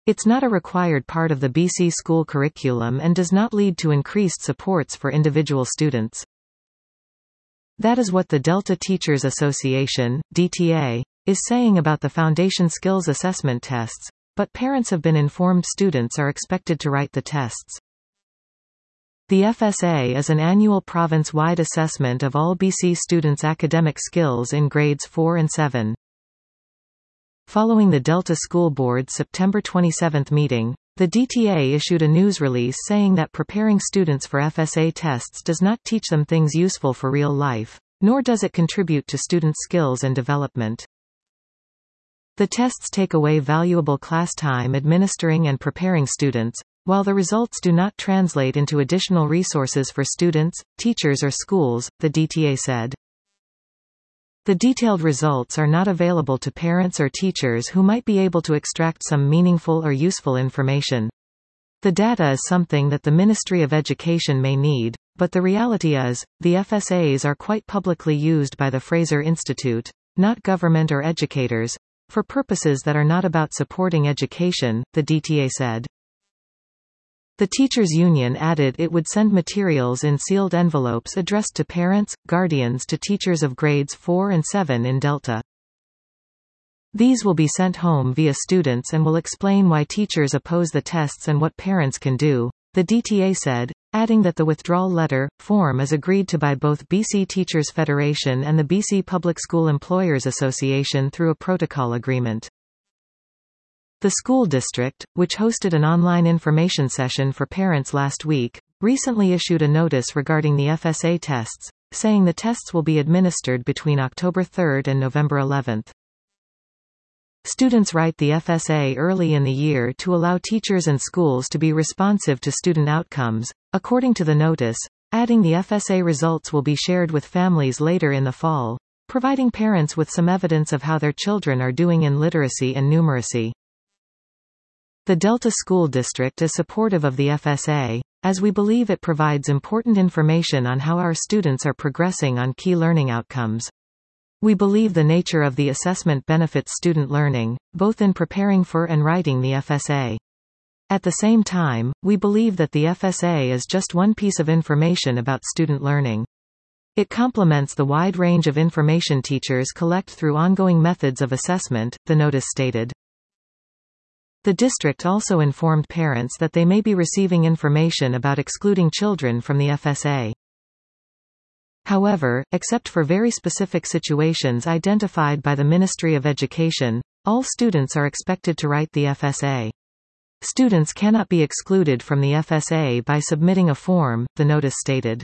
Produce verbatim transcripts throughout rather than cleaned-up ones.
It's not a required part of the B C school curriculum and does not lead to increased supports for individual students. That is what the Delta Teachers Association, D T A, is saying about the Foundation Skills Assessment tests, but parents have been informed students are expected to write the tests. The F S A is an annual province-wide assessment of all B C students' academic skills in grades four and seven. Following the Delta School Board's September twenty-seventh meeting, the D T A issued a news release saying that preparing students for F S A tests does not teach them things useful for real life, nor does it contribute to student skills and development. The tests take away valuable class time administering and preparing students, while the results do not translate into additional resources for students, teachers or schools, the D T A said. The detailed results are not available to parents or teachers who might be able to extract some meaningful or useful information. The data is something that the Ministry of Education may need, but the reality is, the F S As are quite publicly used by the Fraser Institute, not government or educators, for purposes that are not about supporting education, the D T A said. The teachers' union added it would send materials in sealed envelopes addressed to parents, guardians to teachers of grades four and seven in Delta. These will be sent home via students and will explain why teachers oppose the tests and what parents can do, the D T A said, adding that the withdrawal letter, form is agreed to by both B C Teachers Federation and the B C Public School Employers Association through a protocol agreement. The school district, which hosted an online information session for parents last week, recently issued a notice regarding the F S A tests, saying the tests will be administered between October third and November eleventh. Students write the F S A early in the year to allow teachers and schools to be responsive to student outcomes, according to the notice, adding the F S A results will be shared with families later in the fall, providing parents with some evidence of how their children are doing in literacy and numeracy. The Delta School District is supportive of the F S A, as we believe it provides important information on how our students are progressing on key learning outcomes. We believe the nature of the assessment benefits student learning, both in preparing for and writing the F S A. At the same time, we believe that the F S A is just one piece of information about student learning. It complements the wide range of information teachers collect through ongoing methods of assessment, the notice stated. The district also informed parents that they may be receiving information about excluding children from the F S A. However, except for very specific situations identified by the Ministry of Education, all students are expected to write the F S A. Students cannot be excluded from the F S A by submitting a form, the notice stated.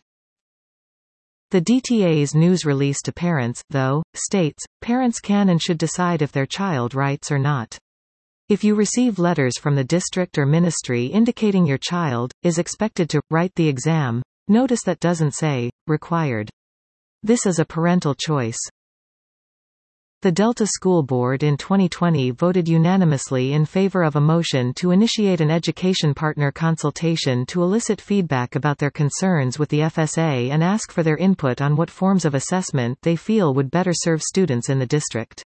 The D T A's news release to parents, though, states, parents can and should decide if their child writes or not. If you receive letters from the district or ministry indicating your child is expected to write the exam, notice that doesn't say required. This is a parental choice. The Delta School Board in twenty twenty voted unanimously in favor of a motion to initiate an education partner consultation to elicit feedback about their concerns with the F S A and ask for their input on what forms of assessment they feel would better serve students in the district.